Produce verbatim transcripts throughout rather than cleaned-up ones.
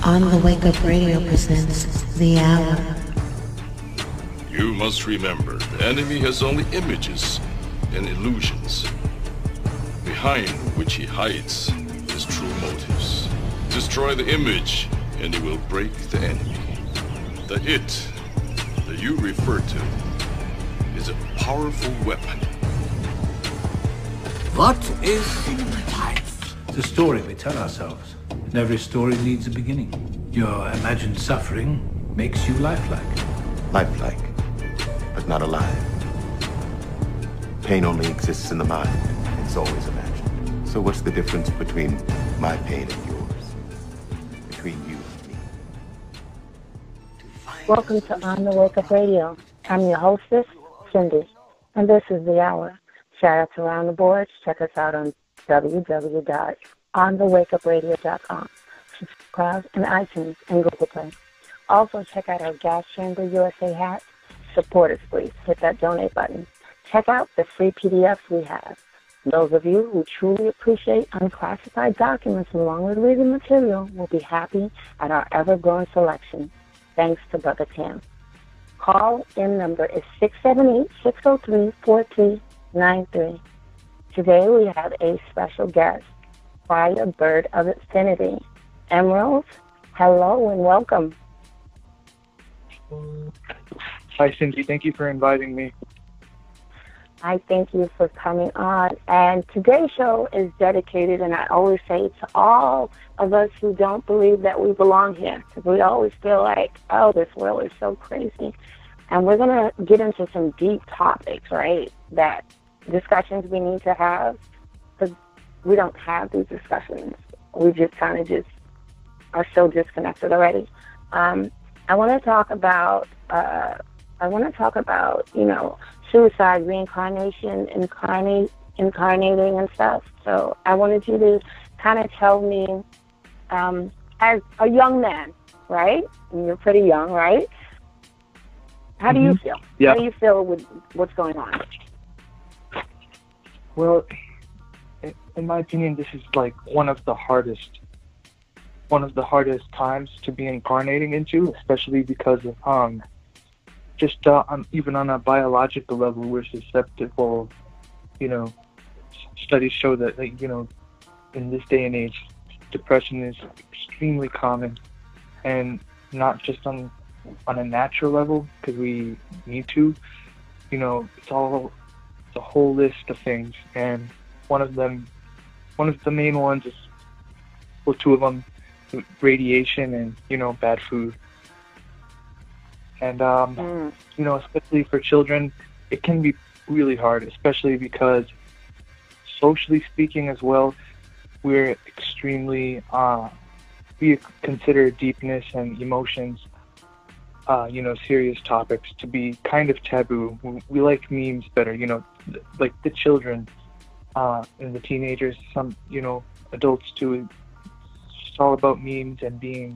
On the Wake Up Radio presents The Hour. You must remember, the enemy has only images and illusions, behind which he hides his true motives. Destroy the image, and he will break the enemy. The it that you refer to is a powerful weapon. What is life? It's a story we tell ourselves. And every story needs a beginning. Your imagined suffering makes you lifelike. Lifelike, but not alive. Pain only exists in the mind. It's always imagined. So what's the difference between my pain and yours? Between you and me? Welcome to On the Wake Up Radio. I'm your hostess, Cindy, and this is The Hour. Shout out to Around the Boards. Check us out on w w w dot on the wake up radio dot com. Subscribe in iTunes and Google Play. Also, check out our Gas Chamber U S A hats. Support us, please. Hit that donate button. Check out the free P D Fs we have. Those of you who truly appreciate unclassified documents along with reading material will be happy at our ever-growing selection. Thanks to Brother Tam. Call-in number is six seven eight, six oh three, four three nine three. Today we have a special guest, Fire Bird of Infinity. Emerald, hello and welcome. Hi, Cindy. Thank you for inviting me. I thank you for coming on. And today's show is dedicated, and I always say, to all of us who don't believe that we belong here. Because we always feel like, oh, this world is so crazy. And we're going to get into some deep topics, right, that discussions we need to have. Because we don't have these discussions. We just kind of just are so disconnected already. Um, I want to talk about, uh, I want to talk about, you know, suicide, reincarnation, incarnate, incarnating and stuff. So I wanted you to kind of tell me, um, as a young man, right? And you're pretty young, right? How do mm-hmm. you feel? Yeah. How do you feel with what's going on? Well, in my opinion, this is like one of the hardest, one of the hardest times to be incarnating into, especially because of, um, just uh, um, even on a biological level, we're susceptible. You know, studies show that, like, you know, in this day and age, depression is extremely common, and not just on on a natural level because we need to. You know, it's all it's a whole list of things, and one of them, one of the main ones is, well, two of them, radiation and, you know, bad food. And, um, mm. you know, especially for children, it can be really hard, especially because socially speaking as well, we're extremely, uh, we consider deepness and emotions, uh, you know, serious topics to be kind of taboo. We like memes better, you know, like the children uh, and the teenagers, some, you know, adults too. It's just all about memes and being,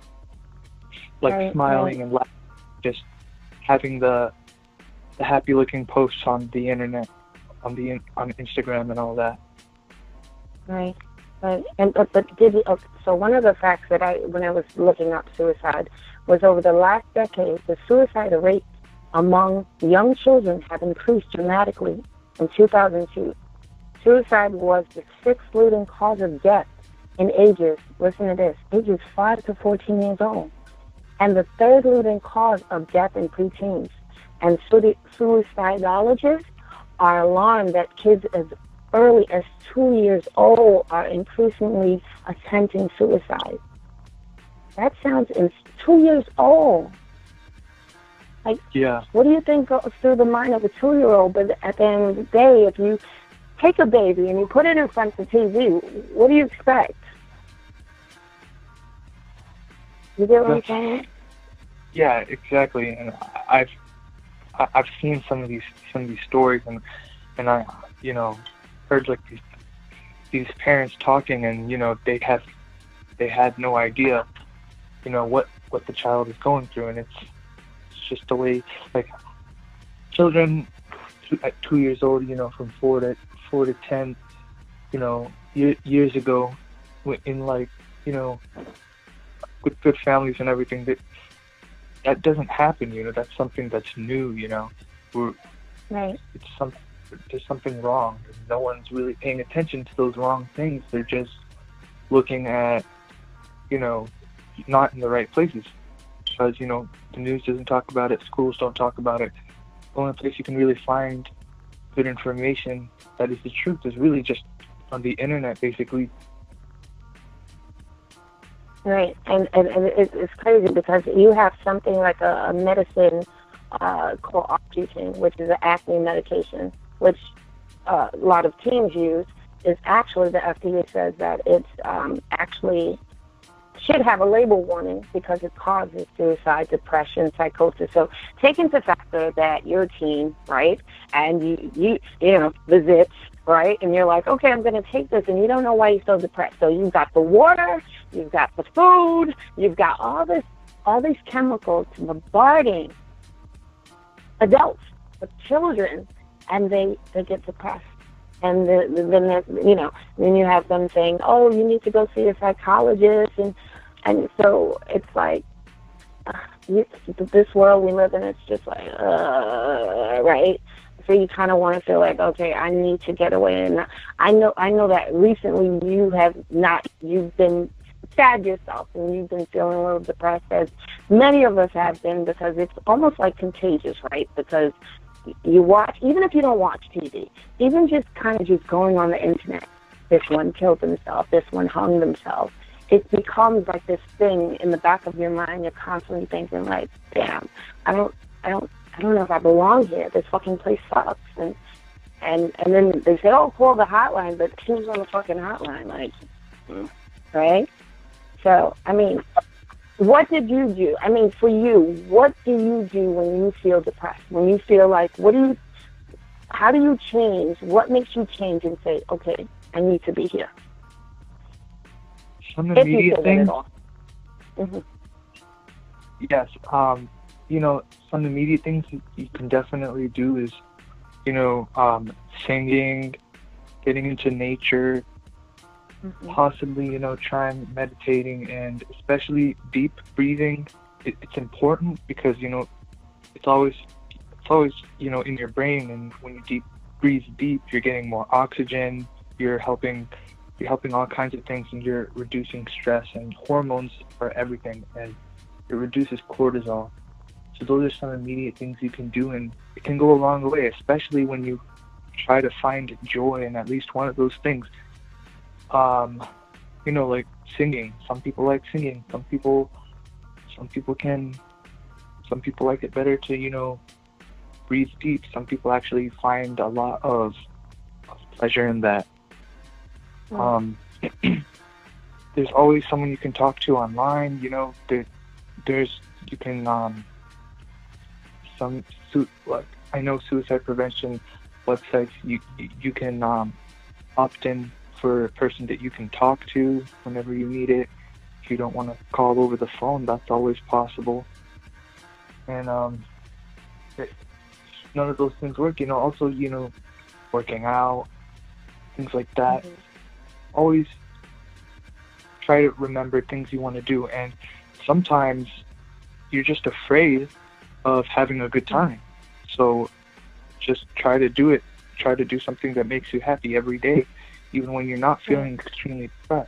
like, right, smiling right. and laughing. Just having the the happy-looking posts on the internet, on the on Instagram and all that. Right, right. And but, but did you, so one of the facts that I, when I was looking up suicide, was over the last decade, the suicide rate among young children have increased dramatically. In two thousand two, suicide was the sixth leading cause of death in ages. Listen to this: ages five to fourteen years old. And the third leading cause of death in preteens. And suicidologists are alarmed that kids as early as two years old are increasingly attempting suicide. That sounds in two years old. Like, yeah. What do you think goes through the mind of a two-year-old? But at the end of the day, if you take a baby and you put it in front of the T V, what do you expect? You get what I'm saying? Yeah, exactly. And I've I've seen some of these some of these stories, and and I you know heard like these these parents talking, and you know they have they had no idea you know what what the child is going through, and it's it's just the way, like, children two, at two years old, you know, from four to four to ten, you know, year, years ago, in like you know with good families and everything, that that doesn't happen. You know, that's something that's new. You know, We're, right. It's some there's something wrong. No one's really paying attention to those wrong things. They're just looking at, you know, not in the right places, because, you know, the news doesn't talk about it, schools don't talk about it. The only place you can really find good information that is the truth is really just on the internet, basically. Right, and, and, and it's, it's crazy because you have something like a, a medicine uh, called Oxygen, which is an acne medication, which uh, a lot of teens use. Is actually, the F D A says that it's um, actually should have a label warning because it causes suicide, depression, psychosis. So take into factor that you're a teen, right? And you, you, you know, the zits, right? And you're like, okay, I'm going to take this, and you don't know why you're so depressed. So you've got the water, you've got the food, you've got all this, all these chemicals bombarding adults, with children, and they, they get depressed. And the, the, then, you know, then you have them saying, oh, you need to go see a psychologist. And, and so it's like, uh, you, this world we live in, it's just like, uh, right? So you kind of want to feel like, okay, I need to get away. And I know, I know that recently you have not, you've been sad yourself and you've been feeling a little depressed, as many of us have been, because it's almost like contagious, right? Because you watch, even if you don't watch T V, even just kind of just going on the internet, this one killed himself, this one hung themselves, it becomes like this thing in the back of your mind. You're constantly thinking like, damn, I don't, I don't, I don't know if I belong here. This fucking place sucks. And and and then they say, oh, call the hotline, but who's on the fucking hotline? Like, right? So, I mean, what did you do? I mean, for you, what do you do when you feel depressed? When you feel like, what do you, how do you change? What makes you change and say, okay, I need to be here? Some immediate things. Mm-hmm. Yes. Um, you know, some immediate things you can definitely do is, you know, um, singing, getting into nature, mm-hmm. possibly, you know, trying meditating, and especially deep breathing. It, it's important because, you know, it's always, it's always, you know, in your brain. And when you deep breathe deep, you're getting more oxygen. You're helping, you're helping all kinds of things, and you're reducing stress. And hormones are everything, and it reduces cortisol. So those are some immediate things you can do, and it can go a long way, especially when you try to find joy in at least one of those things. Um, you know, like singing. Some people like singing. Some people, some people can, some people like it better to, you know, breathe deep. Some people actually find a lot of, of pleasure in that. Um, there's always someone you can talk to online. You know, there, there's you can um, some su- like I know suicide prevention websites. You you can um, opt in for a person that you can talk to whenever you need it. If you don't want to call over the phone, that's always possible. And um, it, none of those things work. You know, also, you know, working out, things like that. Mm-hmm. Always try to remember things you want to do. And sometimes you're just afraid of having a good time. So just try to do it. Try to do something that makes you happy every day, even when you're not feeling extremely depressed.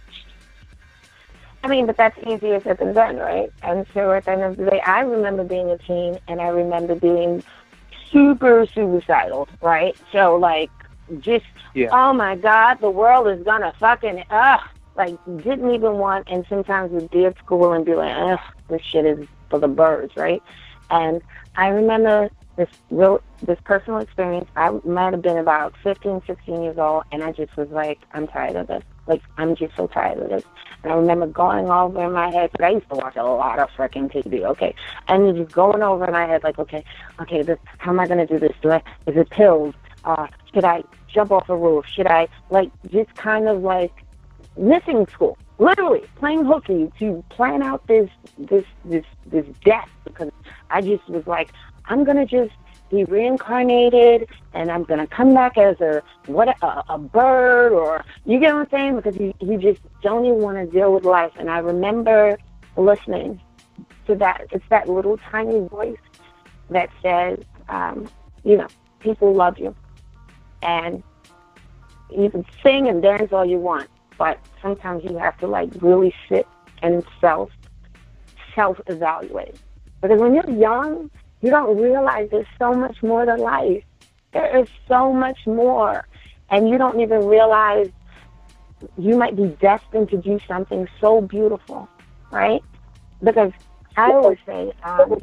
I mean, but that's easier said than done, right? And so at the end of the day, I remember being a teen, and I remember being super suicidal, right? So, like, just, yeah. oh, my God, the world is going to fucking, ugh, like, didn't even want, and sometimes would be at school and be like, ugh, this shit is for the birds, right? And I remember this real, this personal experience. I might have been about fifteen, sixteen years old, and I just was like, I'm tired of this. Like, I'm just so tired of this. And I remember going over in my head, because I used to watch a lot of freaking T V, okay? And just going over in my head, like, okay, okay, this, how am I going to do this? Do I, is it pills? Uh, should I jump off a roof? Should I, like, just kind of, like, missing school? Literally playing hooky to plan out this, this, this, this death, because I just was like, I'm going to just be reincarnated, and I'm going to come back as a what a, a bird, or, you get what I'm saying? Because you, you just don't even want to deal with life. And I remember listening to that. It's that little tiny voice that says, um, you know, people love you. And you can sing and dance all you want, but sometimes you have to like really sit and self, self-evaluate. Because when you're young, you don't realize there's so much more to life. There is so much more. And you don't even realize you might be destined to do something so beautiful, right? Because I always say, um,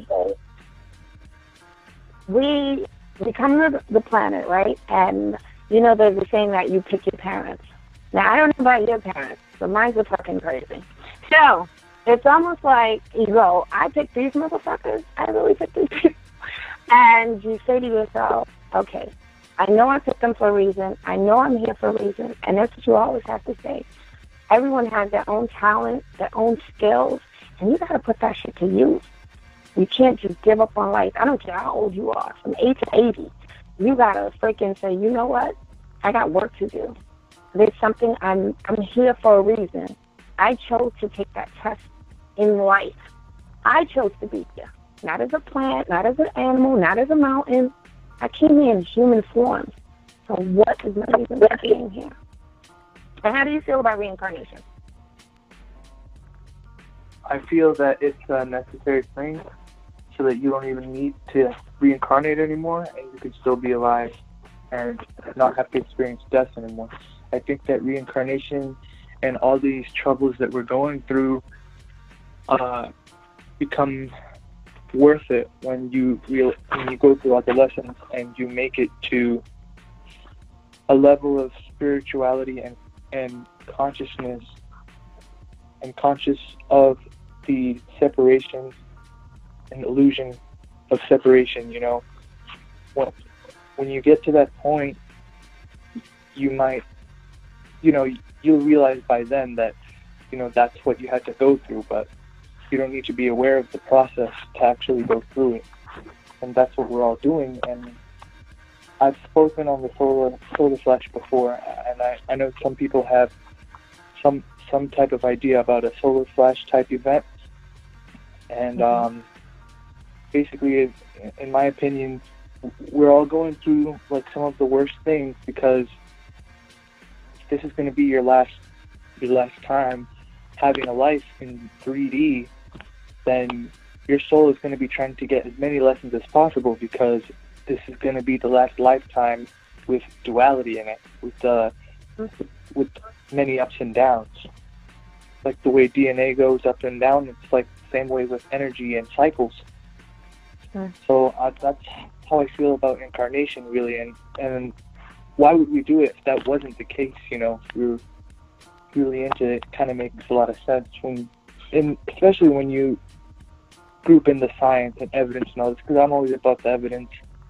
we, we come to the planet, right? And, you know, there's a saying that you pick your parents. Now, I don't know about your parents, but mine's are fucking crazy. So, it's almost like you go, I picked these motherfuckers. I really picked these people. And you say to yourself, okay, I know I picked them for a reason. I know I'm here for a reason. And that's what you always have to say. Everyone has their own talent, their own skills, and you got to put that shit to use. You can't just give up on life. I don't care how old you are, from eight to eighty. You got to freaking say, you know what? I got work to do. There's something, I'm, I'm here for a reason. I chose to take that test in life. I chose to be here. Not as a plant, not as an animal, not as a mountain. I came here in human form. So what is my reason for being here? And how do you feel about reincarnation? I feel that it's a necessary thing so that you don't even need to reincarnate anymore and you can still be alive and not have to experience death anymore. I think that reincarnation and all these troubles that we're going through uh, become worth it when you real when you go through all the lessons and you make it to a level of spirituality and, and consciousness and conscious of the separation and illusion of separation, you know. When, when you get to that point, you might, you know, you'll realize by then that, you know, that's what you had to go through, but you don't need to be aware of the process to actually go through it. And that's what we're all doing. And I've spoken on the solar, solar flash before, and I, I know some people have some some type of idea about a solar flash type event. And um, basically, in my opinion, we're all going through like some of the worst things because this is going to be your last your last time having a life in three D. Then your soul is going to be trying to get as many lessons as possible because this is going to be the last lifetime with duality in it, with uh, with many ups and downs. Like the way D N A goes up and down, it's like the same way with energy and cycles. Mm. So uh, that's how I feel about incarnation, really. And and why would we do it if that wasn't the case? You know, if we were really into it. It kind of makes a lot of sense when, and especially when you group in the science and evidence and all this, because I'm always about the evidence.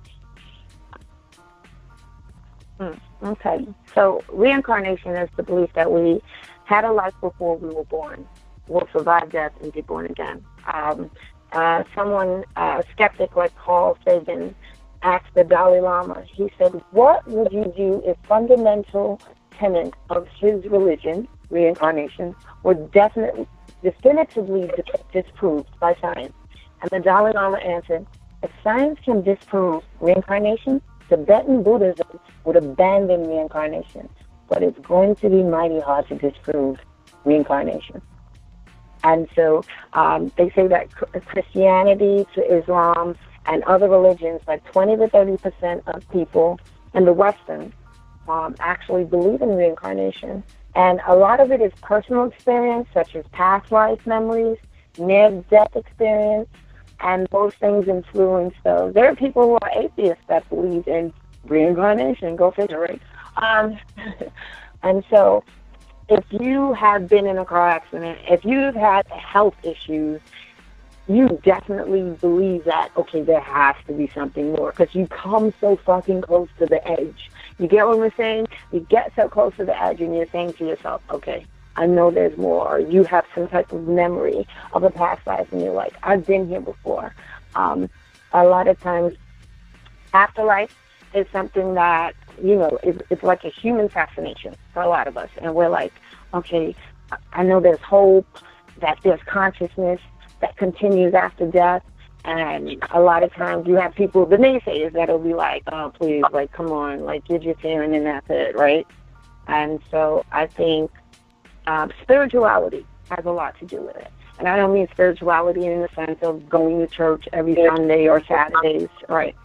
Mm, okay. So reincarnation is the belief that we had a life before we were born. We'll survive death and be born again. Um, uh, someone, a uh, skeptic like Carl Sagan, asked the Dalai Lama, he said, what would you do if fundamental tenets of his religion, reincarnation, were definitely, definitively disproved by science? And the Dalai Lama answered, if science can disprove reincarnation, Tibetan Buddhism would abandon reincarnation, but it's going to be mighty hard to disprove reincarnation. And so um, they say that Christianity to Islam and other religions, like twenty to thirty percent of people in the Western um, actually believe in reincarnation. And a lot of it is personal experience, such as past life memories, near-death experience, and those things influence those. There are people who are atheists that believe in reincarnation. Go figure, right? Um, and so if you have been in a car accident, if you've had health issues, you definitely believe that, okay, there has to be something more, because you come so fucking close to the edge. You get what I'm saying? You get so close to the edge and you're saying to yourself, okay, I know there's more. Or you have some type of memory of a past life and you're like, I've been here before. Um, a lot of times, afterlife is something that, you know, it's, it's like a human fascination for a lot of us. And we're like, okay, I know there's hope. that there's consciousness that continues after death. And a lot of times you have people, the naysayers, that'll be like, oh, please, like, come on, like, give your feeling and that's it, right? And so I think um, spirituality has a lot to do with it. And I don't mean spirituality in the sense of going to church every Sunday or Saturdays, right?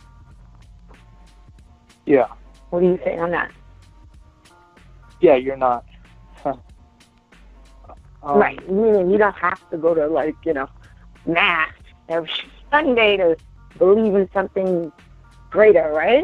Yeah. What do you say on that? Yeah, you're not. um, right. Meaning you don't have to go to, like, you know, mass every Sunday to believe in something greater, right?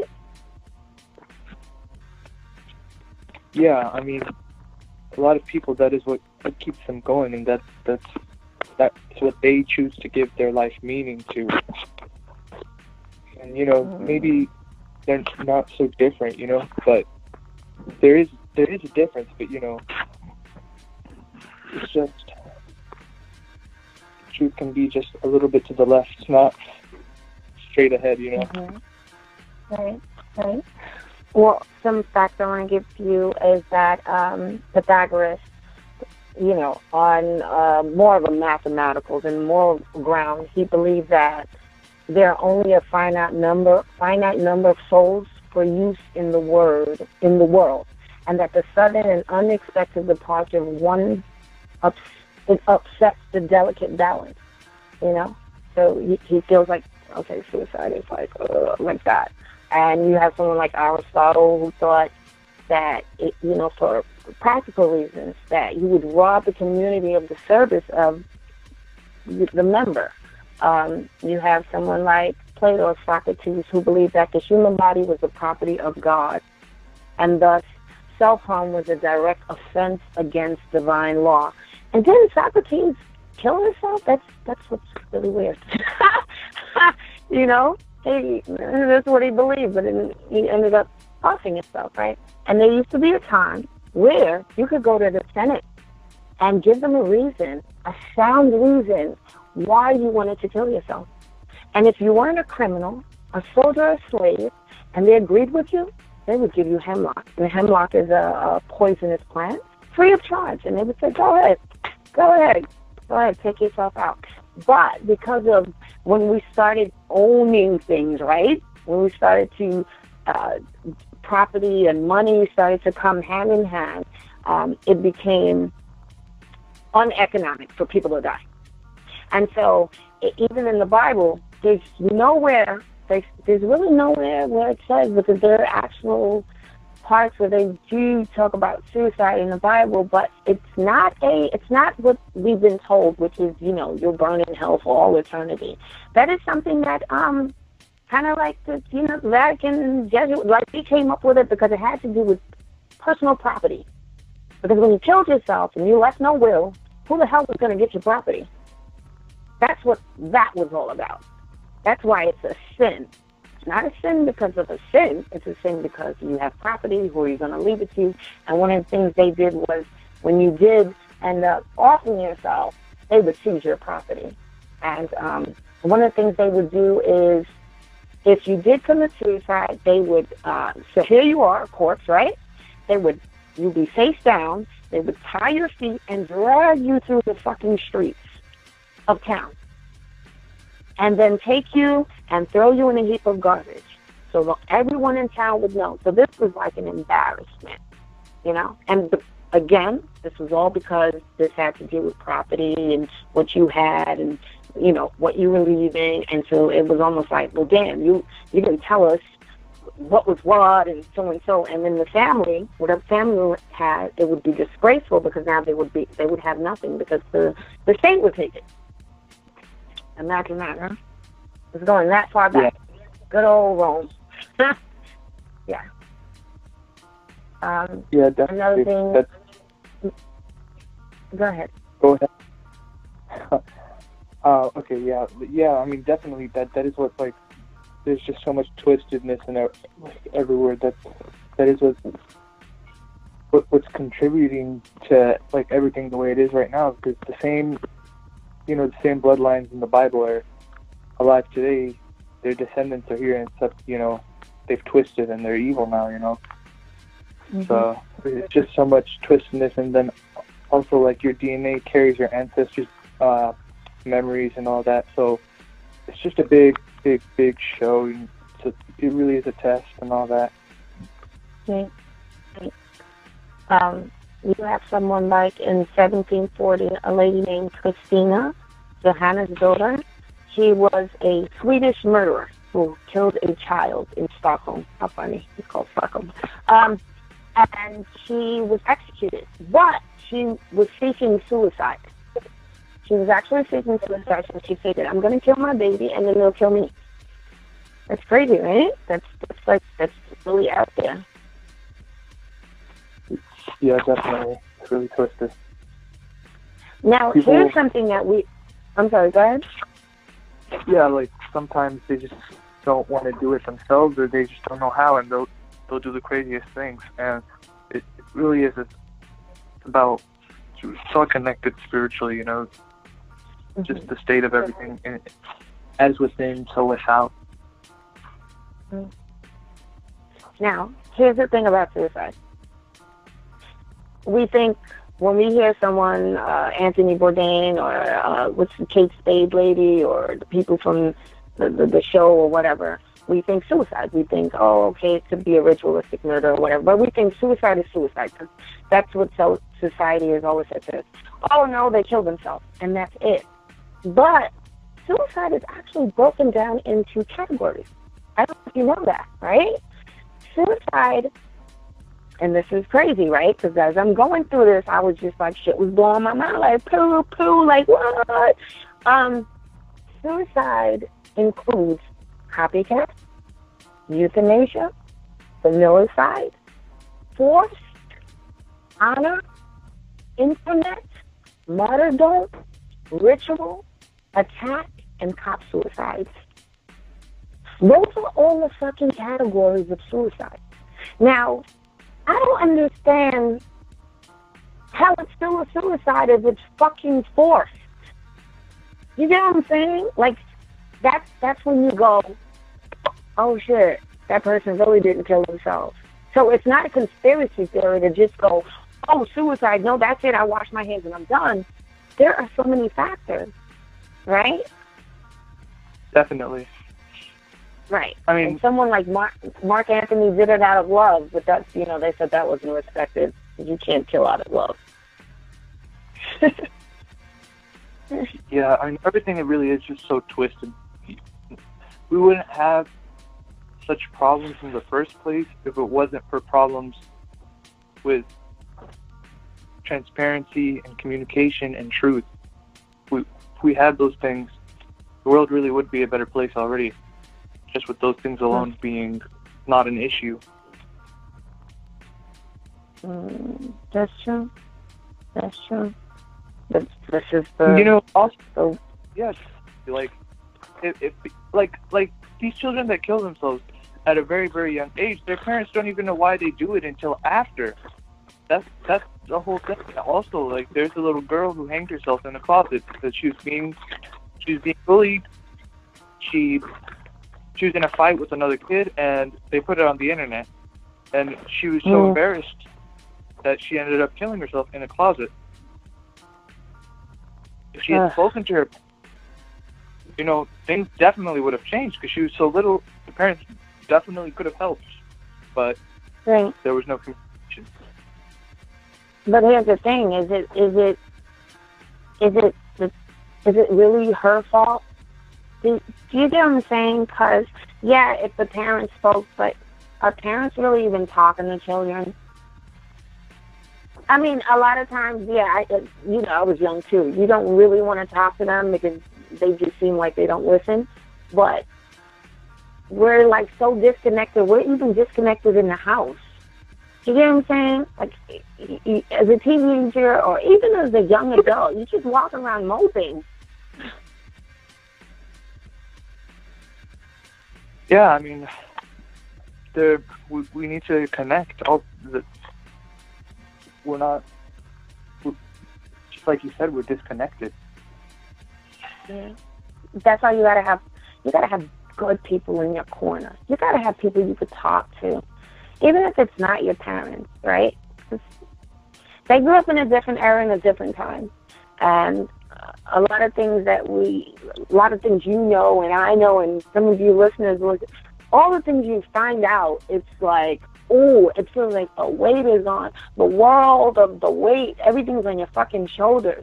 Yeah, I mean, a lot of people, that is what, what keeps them going, and that, that's that's what they choose to give their life meaning to. And, you know, mm. maybe they're not so different, you know, but there is there is a difference, but, you know, it's just, truth can be just a little bit to the left, it's not straight ahead, you know. Mm-hmm. Right, right. Well, some facts I want to give to you is that um, Pythagoras, you know, on uh, more of a mathematical than moral ground, he believed that there are only a finite number, finite number of souls for use in the word in the world, and that the sudden and unexpected departure of one ups, it upsets the delicate balance. You know, so he, he feels like, okay, suicide is like uh, like that. And you have someone like Aristotle who thought that, it, you know, for practical reasons, that you would rob the community of the service of the member. Um, you have someone like Plato or Socrates who believed that the human body was the property of God, and thus self-harm was a direct offense against divine law. And didn't Socrates kill himself? That's that's what's really weird. You know? He, that's what he believed, but then he ended up offing himself, right? And there used to be a time where you could go to the Senate and give them a reason, a sound reason why you wanted to kill yourself. And if you weren't a criminal, a soldier, or a slave, and they agreed with you, they would give you hemlock. And hemlock is a, a poisonous plant, free of charge. And they would say, go ahead, go ahead, go ahead, take yourself out. But because of when we started owning things, right? When we started to, uh, property and money started to come hand in hand, um, it became uneconomic for people to die. And so it, even in the Bible, there's nowhere, there's, there's really nowhere where it says, because there are actual parts where they do talk about suicide in the Bible, but it's not a, it's not what we've been told, which is, you know, you'll burn in hell for all eternity. That is something that, um, kind of like the, you know, Vatican Jesuit, like they came up with it because it had to do with personal property. Because when you killed yourself and you left no will, who the hell was going to get your property? That's what that was all about. That's why it's a sin. It's not a sin because of a sin. It's a sin because you have property, who are you going to leave it to? And one of the things they did was, when you did end up offering yourself, they would seize your property. And um, one of the things they would do is, if you did commit suicide, they would, uh, so here you are, a corpse, right? They would, you'd be face down, they would tie your feet and drag you through the fucking streets of town. And then take you and throw you in a heap of garbage. So that everyone in town would know. So this was like an embarrassment, you know? And the, again, this was all because this had to do with property and what you had and, you know, what you were leaving. And so it was almost like, well, damn, you, you didn't tell us what was what and so and so. And then the family, whatever family had, it would be disgraceful because now they would be, they would have nothing because the, the state would take it. Imagine that, huh? It's going that far back. Yeah. Good old Rome. Yeah. Um, yeah, definitely. Another thing. That's... Go ahead. Go ahead. uh, okay, yeah, yeah. I mean, definitely. That that is what, like. There's just so much twistedness in like, everywhere. That that is what, what what's contributing to like everything the way it is right now. Because the same, you know, the same bloodlines in the Bible are alive today. Their descendants are here, and stuff. You know, they've twisted and they're evil now. You know. Mm-hmm. So it's just so much twistedness, and then also like your D N A carries your ancestors' uh, memories and all that. So it's just a big, big, big show. So it really is a test and all that. Okay. Um, you have someone like in seventeen forty, a lady named Christina, Johanna's daughter. She was a Swedish murderer who killed a child in Stockholm. How funny. It's called Stockholm. Um, and she was executed, but she was seeking suicide. She was actually seeking suicide, so she figured, I'm going to kill my baby, and then they'll kill me. That's crazy, right? That's, that's like, that's really out there. Yeah, definitely. It's really twisted. Now, People, here's something that we... I'm sorry, go ahead. Yeah, like, sometimes they just don't want to do it themselves, or they just don't know how, and they'll, they'll do the craziest things. And it, it really is it's about... It's all connected spiritually, you know, mm-hmm. just the state of everything, in, as within, so without. Now, here's the thing about suicide. We think when we hear someone, uh, Anthony Bourdain or uh, what's the Kate Spade lady or the people from the, the, the show or whatever, we think suicide. We think, oh, okay, it could be a ritualistic murder or whatever. But we think suicide is suicide because that's what so society has always said to us. Oh, no, they killed themselves, and that's it. But suicide is actually broken down into categories. I don't know if you know that, right? Suicide... And this is crazy, right? Because as I'm going through this, I was just like, shit was blowing my mind. Like, poo, poo, like, what? Um, suicide includes copycat, euthanasia, familicide, forced, honor, internet, martyrdom, ritual, attack, and cop suicides. Those are all the fucking categories of suicide. Now, I don't understand how it's still a suicide if it's fucking forced. You get what I'm saying? Like, that's, that's when you go, oh shit, that person really didn't kill themselves. So it's not a conspiracy theory to just go, oh, suicide, no, that's it, I wash my hands and I'm done. There are so many factors, right? Definitely. Right. I mean, and someone like Mark, Mark Anthony did it out of love, but that's, you know, they said that wasn't respected. You can't kill out of love. Yeah, I mean, everything, it really is just so twisted. We wouldn't have such problems in the first place if it wasn't for problems with transparency and communication and truth. We, if we had those things, the world really would be a better place already. Just with those things alone mm. being not an issue. Mm, that's true. That's true. But this is the... You know, also, yeah, like, if, if, like, like, these children that kill themselves at a very, very young age, their parents don't even know why they do it until after. That's, that's the whole thing. Also, like, there's a little girl who hanged herself in a closet because she was being, she was being bullied. She... She was in a fight with another kid, and they put it on the internet. And she was so mm. embarrassed that she ended up killing herself in a closet. If she had uh. spoken to her, you know, things definitely would have changed because she was so little. The parents definitely could have helped, but right. there was no communication. But here's the thing: is it is it is it is it really her fault? Do, do you get what I'm saying? Because, yeah, if the parents spoke, but are parents really even talking to children? I mean, a lot of times, yeah, I, you know, I was young too. You don't really want to talk to them because they just seem like they don't listen. But we're, like, so disconnected. We're even disconnected in the house. You get what I'm saying? Like, as a teenager or even as a young adult, you just walk around moping. Yeah, I mean, there we, we need to connect. All the, we're not, we're, just like you said, we're disconnected. Yeah. That's why you gotta have, you gotta have good people in your corner. You gotta have people you could talk to, even if it's not your parents, right? They grew up in a different era and a different time, and a lot of things that we, a lot of things you know and I know and some of you listeners, all the things you find out, it's like, oh, it feels like the weight is on the world of the weight. Everything's on your fucking shoulders.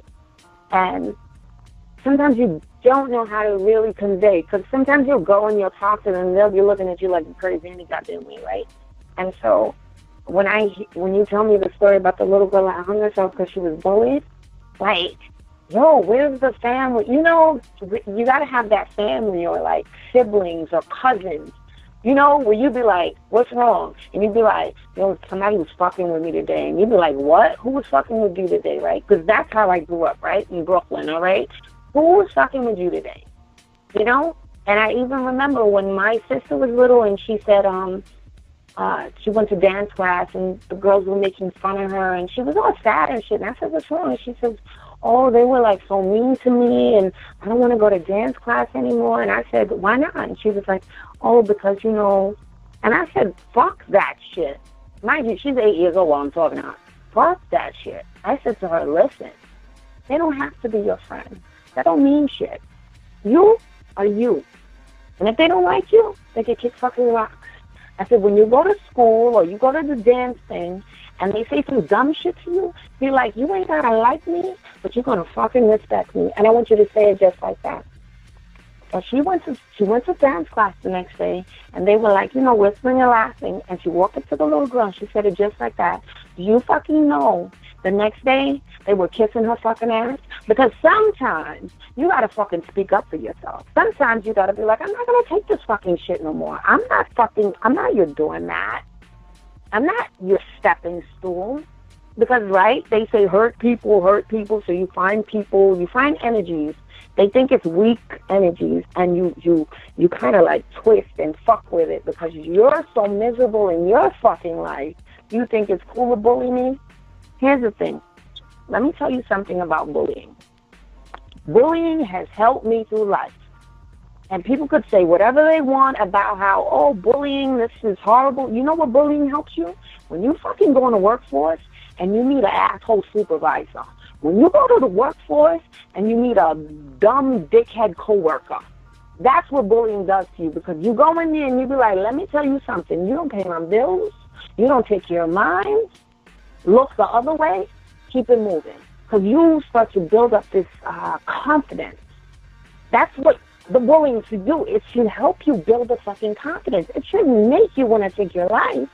And sometimes you don't know how to really convey, because sometimes you'll go and you'll talk to them and they'll be looking at you like you're crazy and you goddamn me, right? And so when I, when you tell me the story about the little girl that hung herself because she was bullied, like, yo, where's the family? You know, you got to have that family or like siblings or cousins, you know, where you'd be like, what's wrong? And you'd be like, yo, somebody was fucking with me today. And you'd be like, what? Who was fucking with you today, right? Because that's how I grew up, right, in Brooklyn, all right? Who was fucking with you today? You know? And I even remember when my sister was little and she said, um, uh, she went to dance class and the girls were making fun of her and she was all sad and shit. And I said, what's wrong? And she says, oh, they were like so mean to me and I don't want to go to dance class anymore. And I said, why not? And she was like, oh, because, you know, and I said, fuck that shit. Mind you, she's eight years old while I'm talking to her. Fuck that shit. I said to her, listen, they don't have to be your friend. That don't mean shit. You are you. And if they don't like you, they can kick fucking rocks. I said, when you go to school or you go to the dance thing and they say some dumb shit to you, be like, you ain't gotta like me, but you're gonna fucking respect me. And I want you to say it just like that. So she went to she went to dance class the next day, and they were like, you know, whispering and laughing. And she walked up to the little girl, and she said it just like that. Do you fucking know the next day they were kissing her fucking ass? Because sometimes you gotta fucking speak up for yourself. Sometimes you gotta be like, I'm not gonna take this fucking shit no more. I'm not fucking, I'm not your doormat. I'm not your stepping stool. Because, right, they say hurt people, hurt people, so you find people, you find energies. They think it's weak energies, and you, you, you kind of like twist and fuck with it because you're so miserable in your fucking life. You think it's cool to bully me? Here's the thing. Let me tell you something about bullying. Bullying has helped me through life. And people could say whatever they want about how, oh, bullying, this is horrible. You know what bullying helps you? When you fucking go in the workforce and you meet an asshole supervisor. When you go to the workforce and you meet a dumb dickhead coworker. That's what bullying does to you, because you go in there and you be like, let me tell you something. You don't pay my bills. You don't take care of mine. Look the other way. Keep it moving. Because you start to build up this uh, confidence. That's what the bullying should do. It should help you build a fucking confidence. It shouldn't make you want to take your life.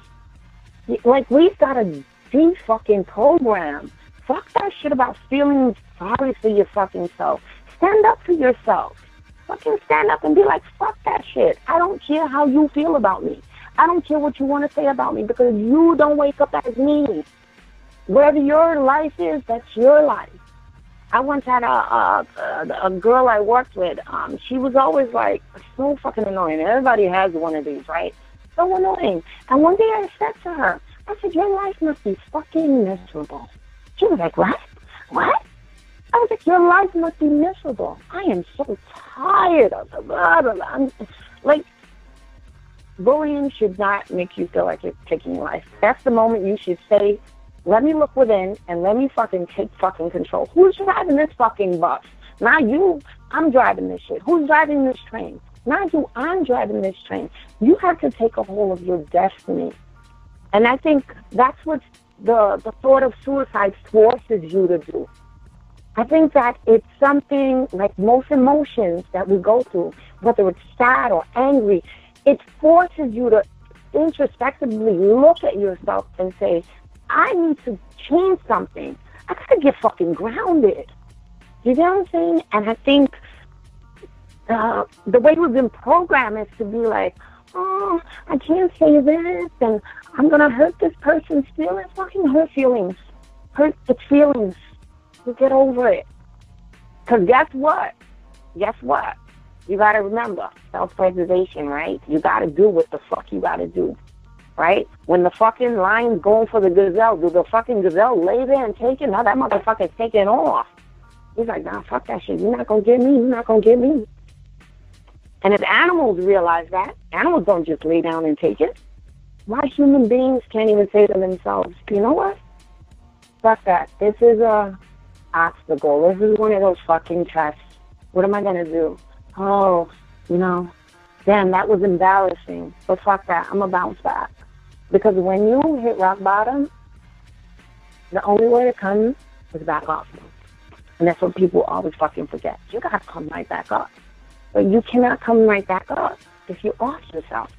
Like, we've got to de-fucking program. Fuck that shit about feeling sorry for your fucking self. Stand up for yourself. Fucking stand up and be like, fuck that shit. I don't care how you feel about me. I don't care what you want to say about me, because you don't wake up as me. Whatever your life is, that's your life. I once had a, a, a, a girl I worked with. Um, she was always like so fucking annoying. Everybody has one of these, right? So annoying. And one day I said to her, I said, your life must be fucking miserable. She was like, what? What? I was like, your life must be miserable. I am so tired of the blah, blah, blah. I'm, like, bullying should not make you feel like you're taking your life. That's the moment you should say, let me look within and let me fucking take fucking control. Who's driving this fucking bus? Not you. I'm driving this shit. Who's driving this train? Not you. I'm driving this train. You have to take a hold of your destiny. And I think that's what the, the thought of suicide forces you to do. I think that it's something like most emotions that we go through, whether it's sad or angry, it forces you to introspectively look at yourself and say, I need to change something. I gotta get fucking grounded. You know what I'm saying? And I think uh, the way we've been programmed is to be like, oh, I can't say this, and I'm gonna hurt this person's feelings. Fucking hurt feelings. Hurt the feelings. You get over it. Because guess what? Guess what? You gotta remember, self-preservation, right? You gotta do what the fuck you gotta do. Right? When the fucking lion's going for the gazelle, do the fucking gazelle lay there and take it? No, that motherfucker's taking off. He's like, nah, fuck that shit. You're not going to get me. You're not going to get me. And if animals realize that, animals don't just lay down and take it. Why human beings can't even say to themselves, you know what? Fuck that. This is a, obstacle. This is one of those fucking tests. What am I going to do? Oh, you know, damn, that was embarrassing. But fuck that. I'm going to bounce back. Because when you hit rock bottom, the only way to come is back up. And that's what people always fucking forget. You got to come right back up. But you cannot come right back up if you off yourself.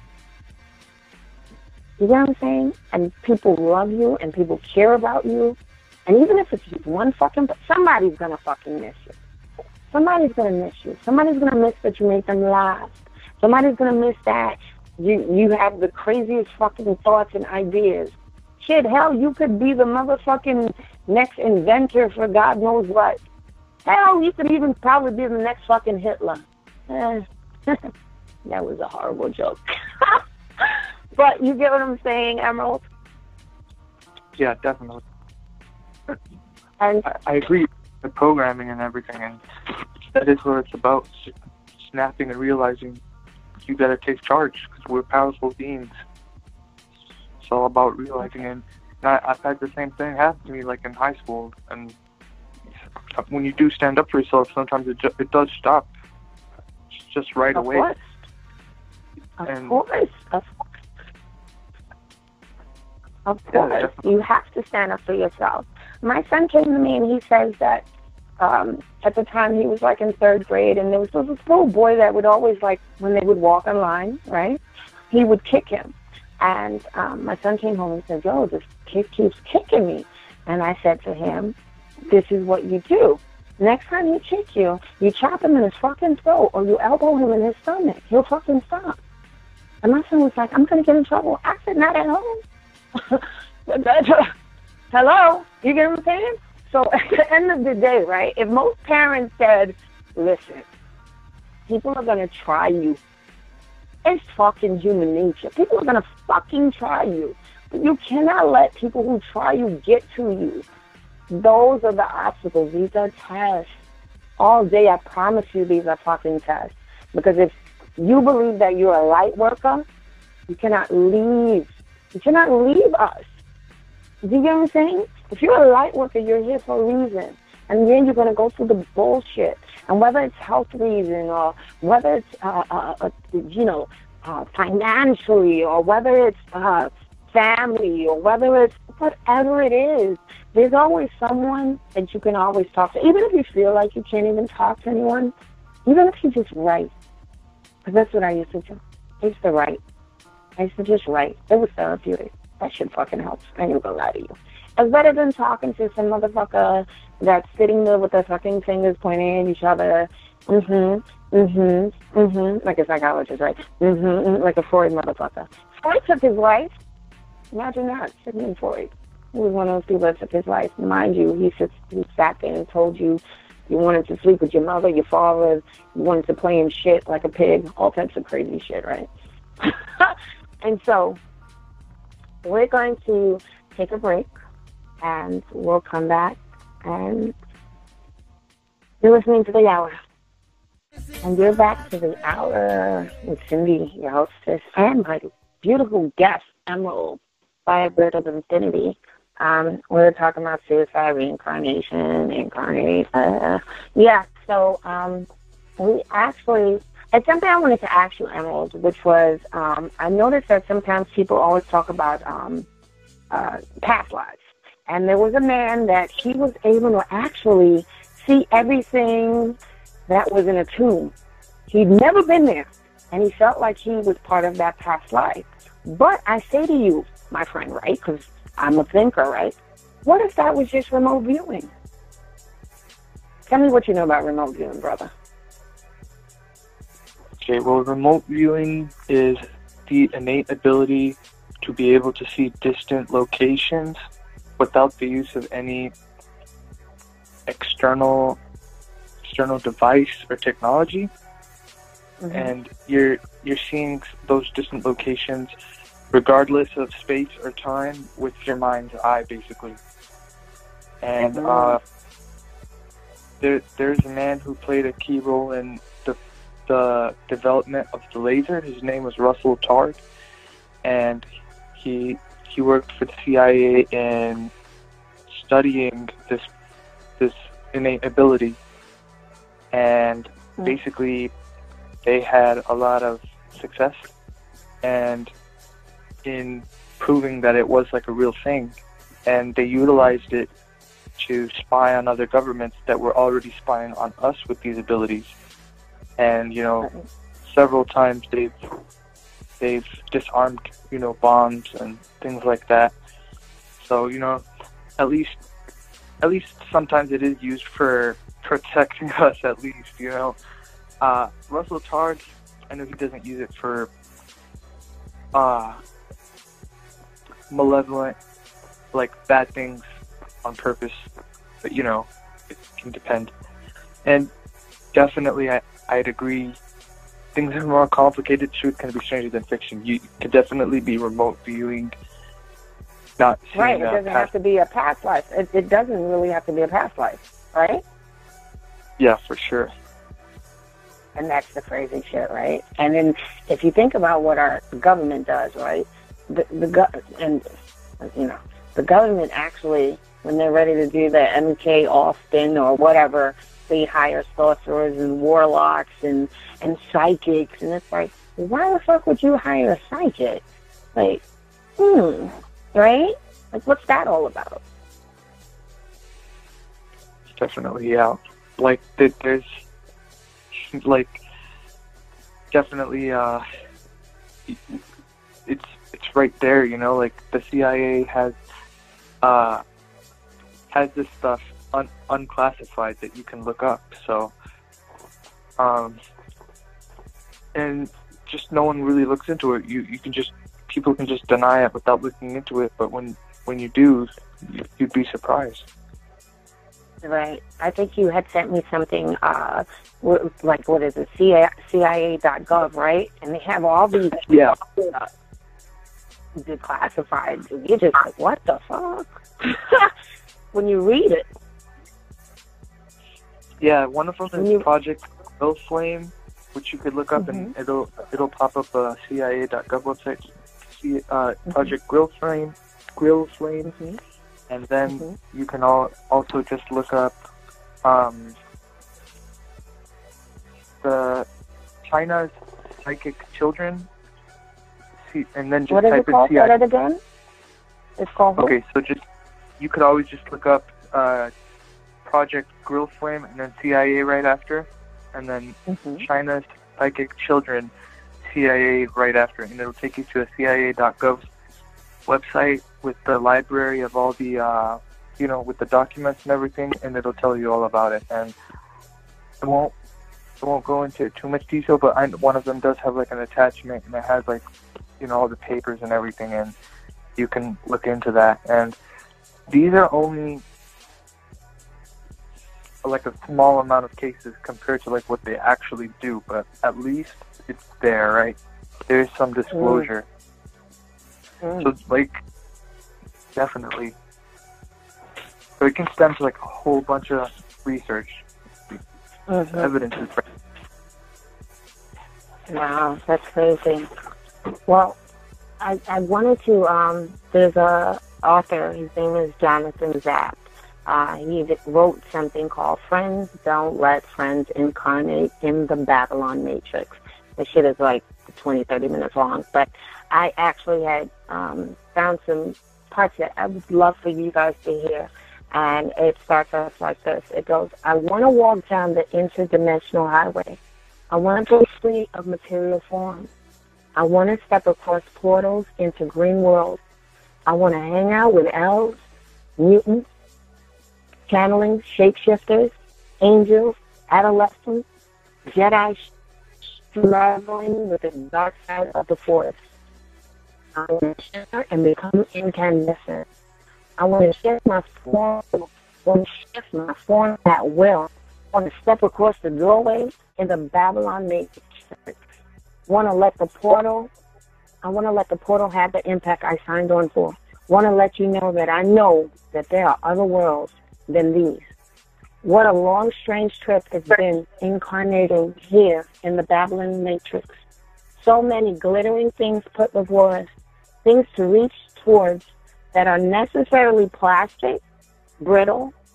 You know what I'm saying? And people love you and people care about you. And even if it's just one fucking, somebody's going to fucking miss you. Somebody's going to miss you. Somebody's going to miss that you made them laugh. Somebody's going to miss that you, you have the craziest fucking thoughts and ideas. Shit, hell, you could be the motherfucking next inventor for God knows what. Hell, you could even probably be the next fucking Hitler. Eh, that was a horrible joke. But you get what I'm saying, Emerald? Yeah, definitely. And I, I agree. The programming and everything, and that is what it's about. Snapping and realizing you gotta take charge because we're powerful beings. It's all about realizing it. And I, I've had the same thing happen to me, like in high school. And when you do stand up for yourself, sometimes it ju- it does stop. It's just right of away. Course. Of and course. Of course. Of course. Yeah, you have to stand up for yourself. My son came to me and he says that um, at the time he was like in third grade, and there was this little boy that would always, like, when they would walk in line, right, he would kick him. And um, my son came home and said, yo, this kid keeps kicking me. And I said to him, this is what you do. Next time he kicks you, you chop him in his fucking throat or you elbow him in his stomach. He'll fucking stop. And my son was like, I'm going to get in trouble. I said, not at home. Hello? You get what I'm saying? So at the end of the day, right, if most parents said, listen, people are going to try you. It's fucking human nature. People are going to fucking try you. But you cannot let people who try you get to you. Those are the obstacles. These are tests. All day, I promise you, these are fucking tests. Because if you believe that you're a light worker, you cannot leave. You cannot leave us. Do you get what I'm saying? If you're a light worker, you're here for a reason. And then you're going to go through the bullshit. And whether it's health reason or whether it's, uh, uh, uh, you know, uh, financially or whether it's uh, family or whether it's whatever it is, there's always someone that you can always talk to. Even if you feel like you can't even talk to anyone, even if you just write. Because that's what I used to do. I used to write. I used to just write. It was therapeutic. That shit fucking helps. I ain't gonna lie to you. It's better than talking to some motherfucker that's sitting there with their fucking fingers pointing at each other. Mm-hmm, mm-hmm, mm-hmm. Like a psychologist, right? Mm-hmm, mm-hmm. Like a Freud motherfucker. Freud took his life. Imagine that, Sigmund Freud. He was one of those people that took his life. Mind you, he, sits, he sat there and told you you wanted to sleep with your mother, your father, you wanted to play in shit like a pig, all types of crazy shit, right? And so, we're going to take a break, and we'll come back, and you're listening to The Hour. And you're back to The Hour with Cindy, your hostess, and my beautiful guest, Emerald, by a Bird of Infinity. Um, we were talking about suicide, reincarnation, incarnate. Uh, yeah, so um, we actually... It's something I wanted to ask you, Emerald, which was, um, I noticed that sometimes people always talk about um, uh, past lives. And there was a man that he was able to actually see everything that was in a tomb. He'd never been there, and he felt like he was part of that past life. But I say to you, my friend, right, because I'm a thinker, right, what if that was just remote viewing? Tell me what you know about remote viewing, brother. Okay, well, remote viewing is the innate ability to be able to see distant locations without the use of any external external device or technology. Mm-hmm. And you're you're seeing those distant locations regardless of space or time with your mind's eye, basically. And mm-hmm. uh, there there's a man who played a key role in the the development of the laser. His name was Russell Targ, and he he worked for the C I A in studying this this innate ability, and Mm-hmm. basically they had a lot of success and in proving that it was like a real thing, and they utilized it to spy on other governments that were already spying on us with these abilities. And you know, Right. several times they've they've disarmed, you know, bombs and things like that. So, you know, at least at least sometimes it is used for protecting us, at least, you know. Uh, Russell Targ, I know he doesn't use it for uh, malevolent, like bad things on purpose, but you know, it can depend. And definitely, I, I'd agree, things are more complicated. Truth can be stranger than fiction. You could definitely be remote viewing, not seeing Right, it uh, doesn't past- have to be a past life. It, it doesn't really have to be a past life, right? Yeah, for sure. And that's the crazy shit, right? And then if you think about what our government does, right? The, the go- and you know, the government actually, when they're ready to do the M K Austin or whatever, they hire sorcerers and warlocks and and psychics, and it's like, why the fuck would you hire a psychic? Like, hmm, right? Like, what's that all about? Definitely, yeah. Like, th- there's, like, definitely, uh, it's it's right there, you know. Like, the C I A has, uh, has this stuff un- unclassified that you can look up. So, um, and just no one really looks into it. You you can just people can just deny it without looking into it. But when when you do, you, you'd be surprised. Right. I think you had sent me something, uh, w- like, what is it, C I A dot gov, right? And they have all these Yeah. uh, declassified. You're just like, what the fuck? When you read it. Yeah, one of them When is you- Project Grill Flame, which you could look up and it'll it'll pop up a C I A dot gov website. See, uh, Project Grill Flame, Grill Flame, Mhm. and then Mhm. you can all, also just look up um, the China's Psychic Children, see, and then just What is type it in called? C I A. Say that again? It's called who? Okay, so just you could always just look up uh, Project Grill Flame and then C I A right after, and then Mhm. China's Psychic Children, C I A right after, and it'll take you to a C I A dot gov website with the library of all the, uh, you know, with the documents and everything, and it'll tell you all about it. And it won't, it won't go into too much detail, but I, one of them does have like an attachment, and it has like, you know, all the papers and everything, and you can look into that. And these are only like a small amount of cases compared to like what they actually do, but at least it's there, right? There's some disclosure. Mm. So like, definitely. So it can stem to like a whole bunch of research. Mhm. Evidence is right. Wow, that's crazy. Well, I, I wanted to, um, there's a author, his name is Jonathan Zapp. Uh, he wrote something called Friends Don't Let Friends Incarnate in the Babylon Matrix. The shit is like twenty, thirty minutes long, but I actually had um, found some parts that I would love for you guys to hear. And it starts off like this. It goes, I want to walk down the interdimensional highway. I want to be free of material form. I want to step across portals into green worlds. I want to hang out with elves, mutants, channeling, shapeshifters, angels, adolescents, Jedi struggling with the dark side of the force. I want to share and become incandescent. I want to shift my form, I want to shift my form at will. I want to step across the doorway in the Babylon Matrix. Want to let the portal, I want to let the portal have the impact I signed on for. Want to let you know that I know that there are other worlds than these. What a long, strange trip it's been incarnating here in the Babylon Matrix. So many glittering things put before us, things to reach towards that are necessarily plastic, brittle,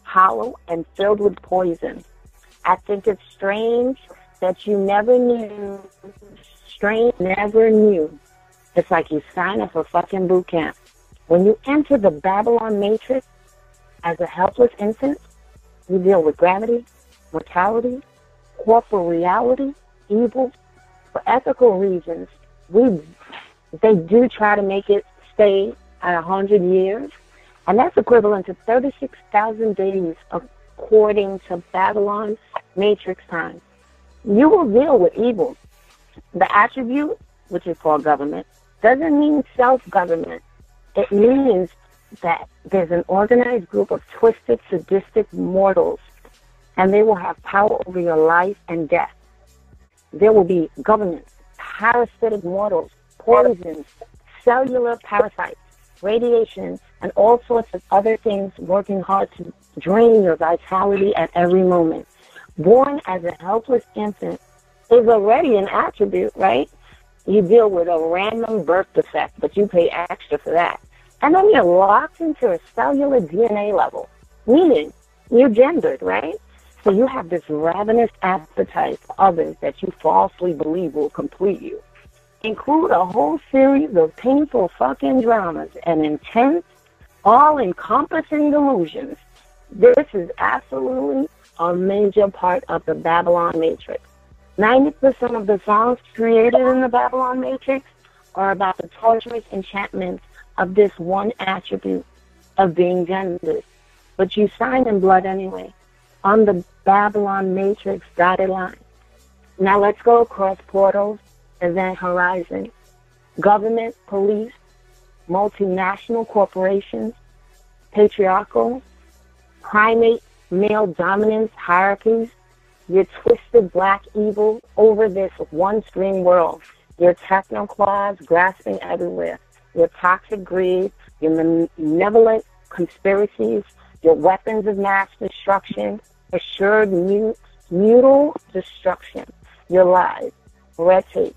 hollow, and filled with poison. I think it's strange that you never knew, strange, never knew. It's like you sign up for fucking boot camp. When you enter the Babylon Matrix as a helpless infant, you deal with gravity, mortality, corporal reality, evil. For ethical reasons, we they do try to make it stay at one hundred years, and that's equivalent to thirty-six thousand days according to Babylon Matrix time. You will deal with evil. The attribute, which is called government, doesn't mean self-government. It means that there's an organized group of twisted, sadistic mortals, and they will have power over your life and death. There will be governments, parasitic mortals, poisons, cellular parasites, radiation, and all sorts of other things working hard to drain your vitality at every moment. Born as a helpless infant is already an attribute, right? You deal with a random birth defect, but you pay extra for that. And then you're locked into a cellular D N A level, meaning you're gendered, right? So you have this ravenous appetite for others that you falsely believe will complete you. Include a whole series of painful fucking dramas and intense, all-encompassing delusions. This is absolutely a major part of the Babylon Matrix. ninety percent of the songs created in the Babylon Matrix are about the torturous enchantments of this one attribute of being gendered. But you sign in blood anyway, on the Babylon Matrix dotted line. Now let's go across portals, event horizon, government, police, multinational corporations, patriarchal, primate, male dominance hierarchies, your twisted black evil over this one-string world, your technoclaws grasping everywhere, your toxic greed, your malevolent conspiracies, your weapons of mass destruction, assured mut- mutual destruction, your lies, red tape,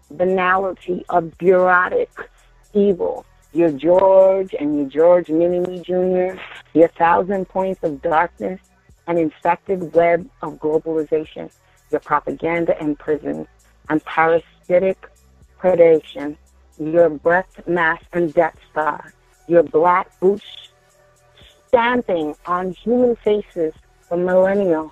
banality of bureaucratic evil, your George and your George Mini-Me Junior, your thousand points of darkness, an infected web of globalization, your propaganda and prison, and parasitic predation, your breath mass and death star, your black boots stamping on human faces for millennial.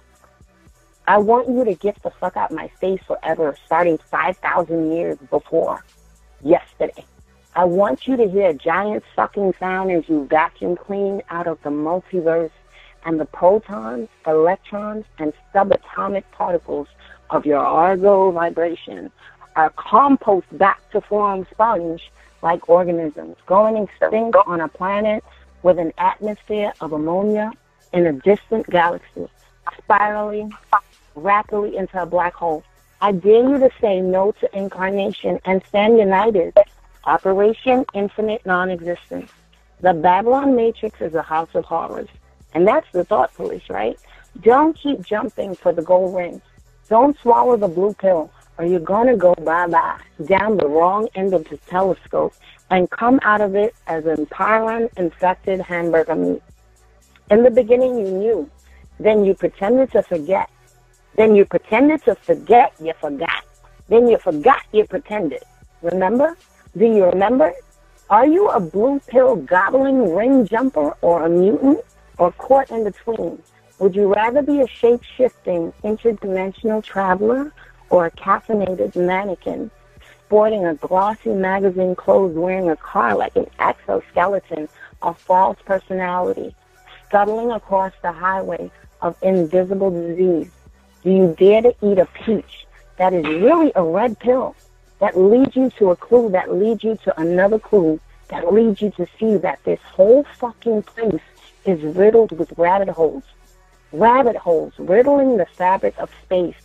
I want you to get the fuck out my face forever, starting five thousand years before yesterday. I want you to hear a giant sucking sound as you vacuum clean out of the multiverse, and the protons, electrons, and subatomic particles of your Argo vibration are compost back to form sponge-like organisms, going extinct on a planet with an atmosphere of ammonia in a distant galaxy, spiraling rapidly into a black hole. I dare you to say no to incarnation and stand united. Operation Infinite Non-Existence. The Babylon Matrix is a house of horrors. And that's the thought police, right? Don't keep jumping for the gold ring. Don't swallow the blue pill, or you're going to go bye-bye down the wrong end of the telescope and come out of it as an pyrran-infected hamburger meat. In the beginning, you knew. Then you pretended to forget. Then you pretended to forget you forgot. Then you forgot you pretended. Remember? Do you remember? Are you a blue pill gobbling ring jumper or a mutant or caught in between? Would you rather be a shape-shifting interdimensional traveler or a caffeinated mannequin sporting a glossy magazine clothes wearing a car like an exoskeleton of false personality scuttling across the highway of invisible disease? Do you dare to eat a peach that is really a red pill that leads you to a clue that leads you to another clue that leads you to see that this whole fucking place is riddled with rabbit holes. Rabbit holes riddling the fabric of space,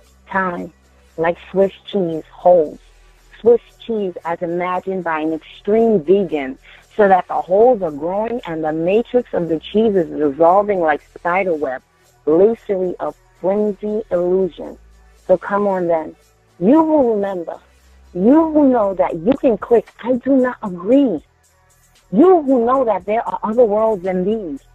time, like Swiss cheese holes. Swiss cheese as imagined by an extreme vegan, so that the holes are growing and the matrix of the cheese is dissolving like spiderweb, lacery of flimsy illusion. So come on then. You will remember. You who know that you can click, I do not agree. You who know that there are other worlds than these.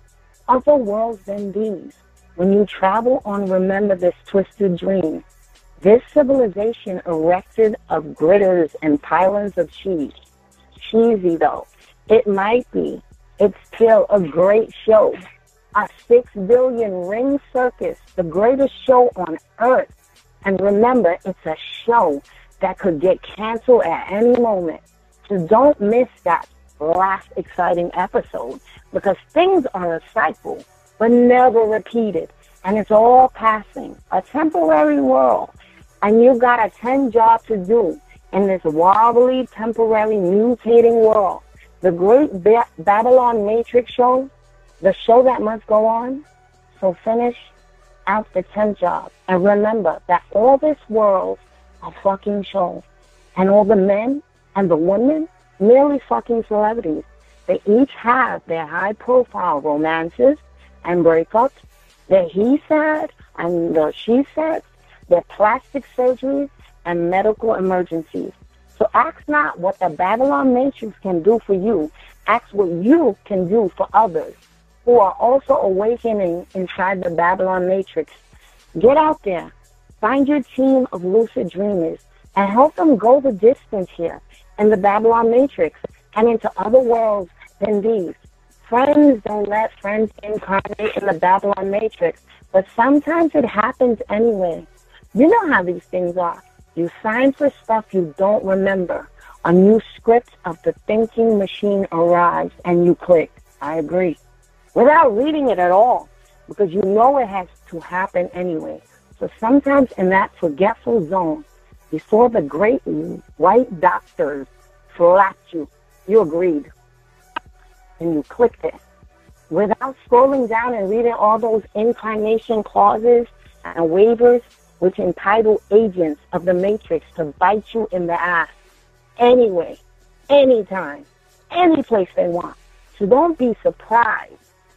other worlds than these. When you travel on, remember this twisted dream. This civilization erected of gritters and pylons of cheese. Cheesy though. It might be. It's still a great show. A six billion ring circus, the greatest show on earth. And remember, it's a show that could get canceled at any moment. So don't miss that last exciting episode, because things are a cycle, but never repeated. And it's all passing, a temporary world. And you've got a ten job to do in this wobbly, temporary, mutating world. The great ba- Babylon Matrix show, the show that must go on. So finish out the ten job. And remember that all this world are fucking shows. And all the men and the women, merely fucking celebrities. They each have their high-profile romances and breakups, their he said and the she said, their plastic surgeries and medical emergencies. So ask not what the Babylon Matrix can do for you. Ask what you can do for others who are also awakening inside the Babylon Matrix. Get out there. Find your team of lucid dreamers and help them go the distance here in the Babylon Matrix and into other worlds than these. Friends don't let friends incarnate in the Babylon Matrix, but sometimes it happens anyway. You know how these things are. You sign for stuff you don't remember. A new script of the thinking machine arrives and you click, I agree, without reading it at all, because you know it has to happen anyway. So sometimes in that forgetful zone, before the great white doctors slapped you, you agreed, and you clicked it. Without scrolling down and reading all those incarnation clauses and waivers, which entitle agents of the Matrix to bite you in the ass anyway, anytime, any place they want. So don't be surprised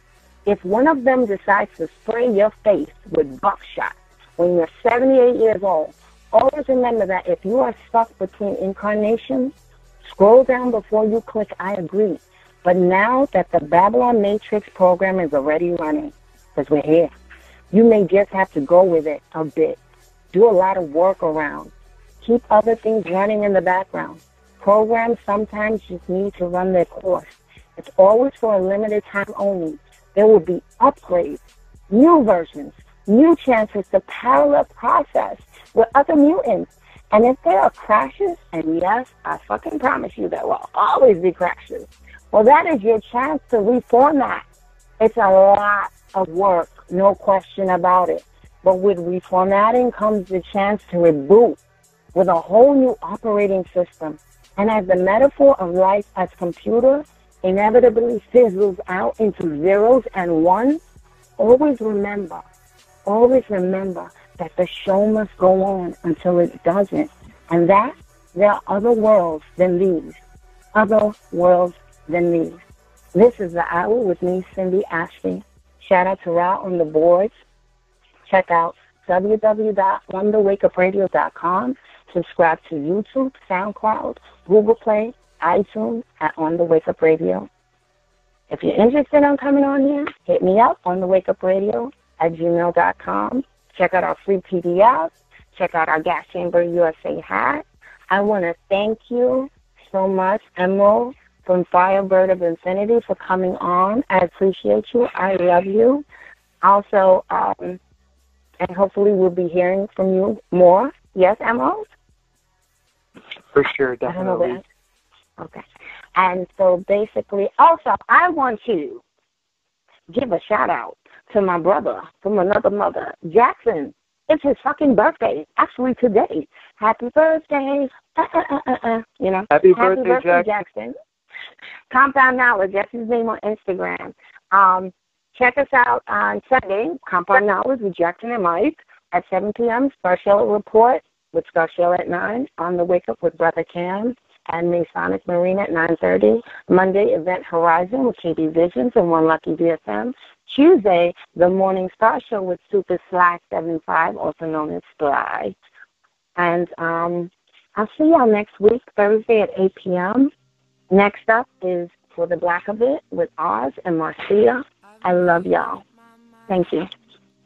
if one of them decides to spray your face with buckshot when you're seventy-eight years old. Always remember that if you are stuck between incarnations, scroll down before you click I agree. But now that the Babylon Matrix program is already running, because we're here, you may just have to go with it a bit. Do a lot of work around. Keep other things running in the background. Programs sometimes just need to run their course. It's always for a limited time only. There will be upgrades, new versions, new chances to parallel process with other mutants. And if there are crashes, and yes, I fucking promise you there will always be crashes, well, that is your chance to reformat. It's a lot of work, no question about it. But with reformatting comes the chance to reboot with a whole new operating system. And as the metaphor of life as computer inevitably fizzles out into zeros and ones, always remember, always remember that the show must go on until it doesn't. And that there are other worlds than these. Other worlds than these. This is The Hour with me, Cindy Ashby. Shout out to Ra on the boards. Check out w w w dot on the wake up radio dot com. Subscribe to YouTube, SoundCloud, Google Play, iTunes at On the Wake Up Radio. If you're interested in coming on here, hit me up on the wake up radio at gmail dot com. Check out our free P D F. Check out our Gas Chamber U S A hat. I want to thank you so much, Emerald from Firebird of Infinity, for coming on. I appreciate you. I love you. Also, um, and hopefully we'll be hearing from you more. Yes, Emerald? For sure, definitely. Okay. And so basically, also, I want to give a shout out to my brother from another mother, Jackson. It's his fucking birthday, actually today. Happy birthday. Uh, uh, uh, uh, uh. You know, happy, happy birthday, birthday, Jackson. Jackson. Compound Knowledge, that's his name on Instagram. Um, check us out on Sunday, Compound Knowledge with Jackson and Mike at seven p.m. Star Charlotte Report with Star Charlotte at nine. On the Wake Up with Brother Cam and Masonic Marina at nine thirty. Monday, Event Horizon with K B Visions and One Lucky D S M. Tuesday, the Morning Star Show with Super Sly seventy-five, also known as Sly. And um, I'll see y'all next week, Thursday at eight p.m. Next up is For the Black of It with Oz and Marcia. I love y'all. Thank you.